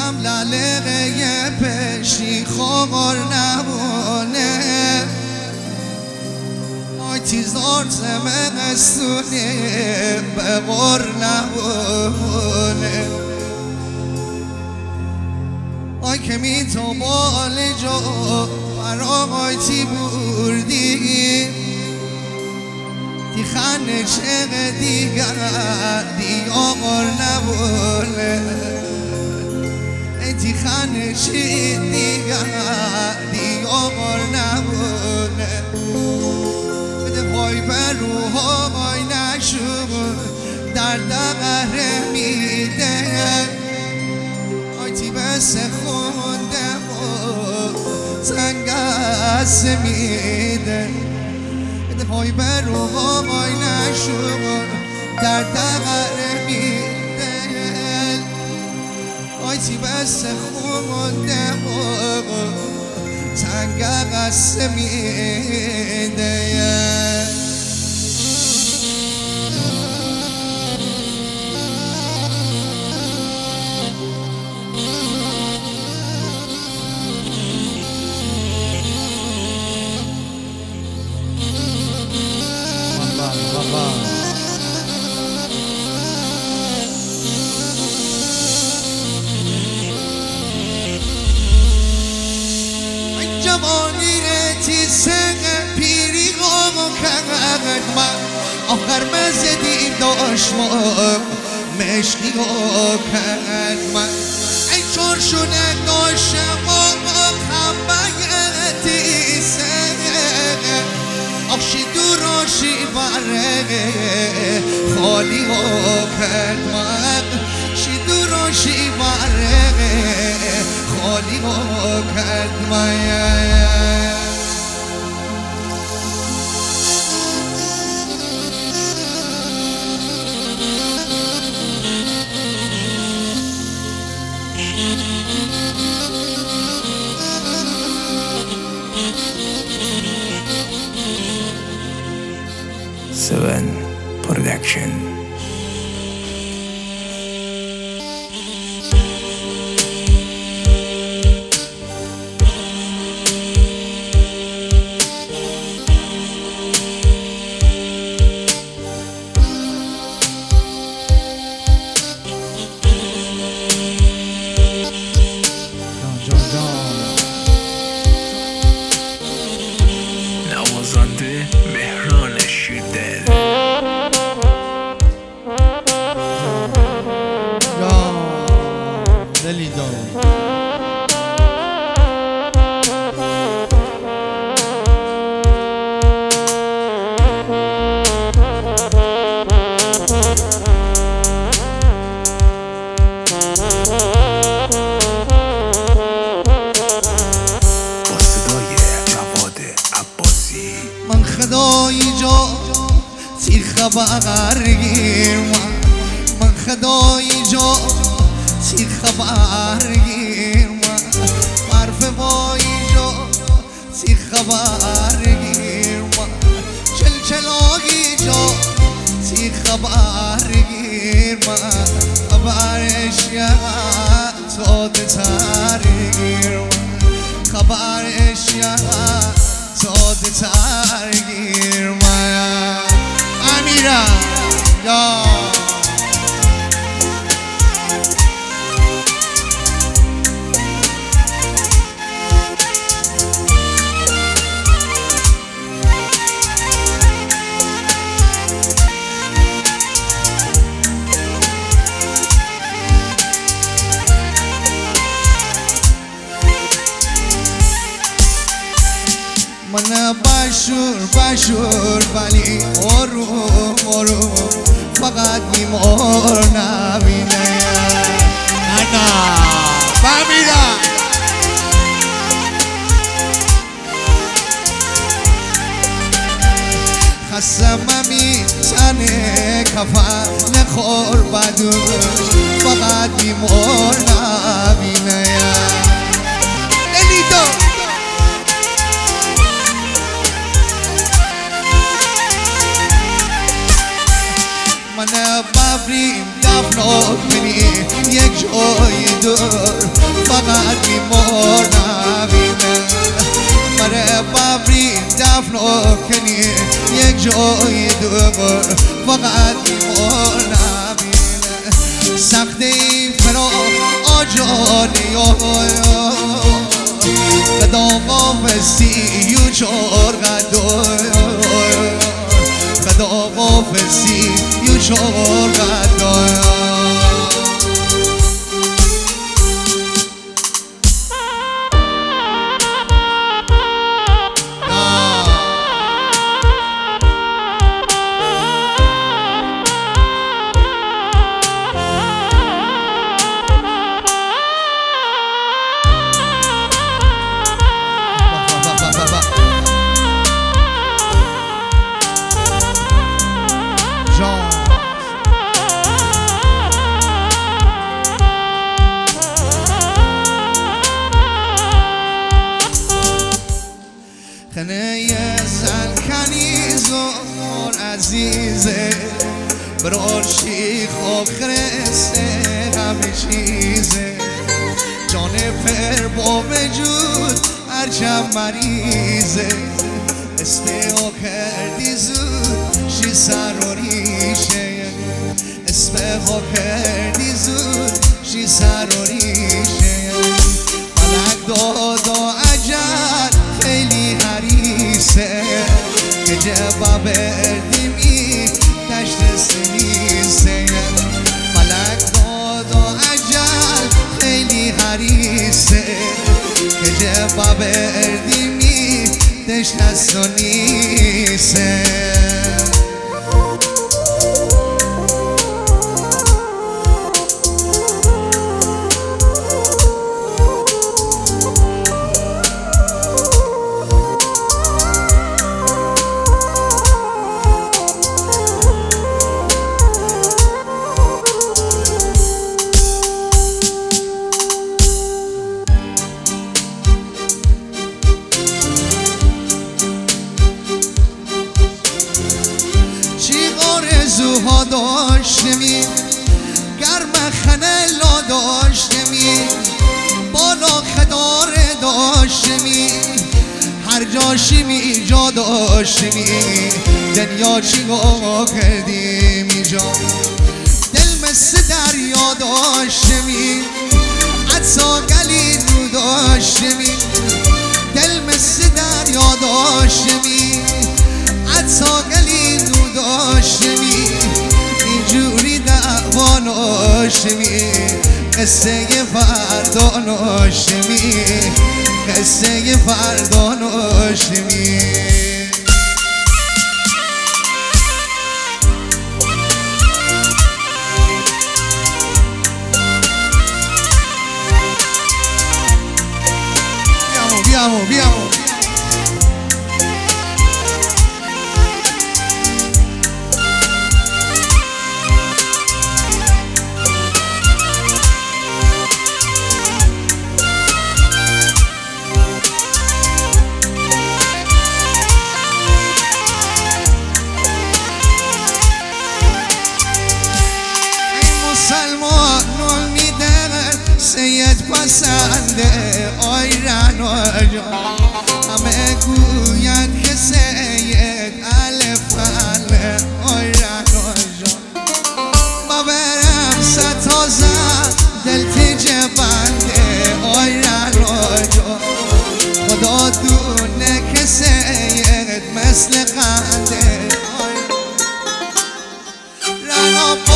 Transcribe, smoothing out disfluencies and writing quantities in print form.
دیدم لالقه پشتی خور نبونه آی تیزار زمستونه به غر نبونه آی که می تو بال جو برای تی بردی دی خانه چه دیگر دیار نبونه دی خانه چه دیگر دیار نبونه بده پای بر روهای نشون در دقره میده آیتی بس خونده و زنگست میده بده پای بر روهای نشون در دقره میده آیتی بس خونده و زنگست میده جوانی تیسه پیری غام کرد من آخر مزدی داشت مشکی کرد من ای چرشونه داشتم خمبه تیسه آخشی دراشی بره خالی کرد من شی دراشی بره خالی کرد من Seven Production. نوازنده مهران شیردل. دلی دار با صدای جواد عباسی. من خدای جا تی خبر گیر من خدای جا تی خبر گیر حرف وای جا تی خبر گیر چلچلاگی جا تی خبر گیر خبرش یه تاده تر گیر خبرش یه تاده تر گیر امیرم یا من بشور ولی آروم فقط میمار نبینه انا بمیرم خستم میزنه کفن نخور بدوش فقط میمار نبینه دلیتو من ببریم دفن کنی یک جای دور فقط بیمار نبینه مره ببری دفن کنی یک جای دور فقط بیمار نبینه سخته این فراق آجانی قدام فسی و چار قدام فسی و چار خنه زن کنیزون عزیزه برار شیخ آخرسته همه چیزه جان پر با وجود هرچم مریضه اسمه کردی زود شی سر و ریشه اسمه کردی زود شی سر و ریشه فلک دادا عجل خیلی حریصه که جواب اردیمی تشت سنیسه فلک دادا عجل خیلی حریصه که جواب اردیمی تشت سنیسه آرزوها داشتمی گرم خنلا داشتمی بالا خدار داشتمی هر جاشمی جا داشتمی دنیا چی کردی میجا دل مثل دریا داشتمی عطسا گلی رو داشتمی دل مثل دریا داشتمی عطسا گلی رو داشتمی اینجوری دعوا ناشمی قصه فردا ناشمی قصه فردا ناشمی بیامو سلمان میده سید پسنده آی رناجا همه گوید که سید الفله آی رناجا ما برم ستازن دل تیجه بنده آی رناجا خدا دونه که سید مثل قنده آی رناجا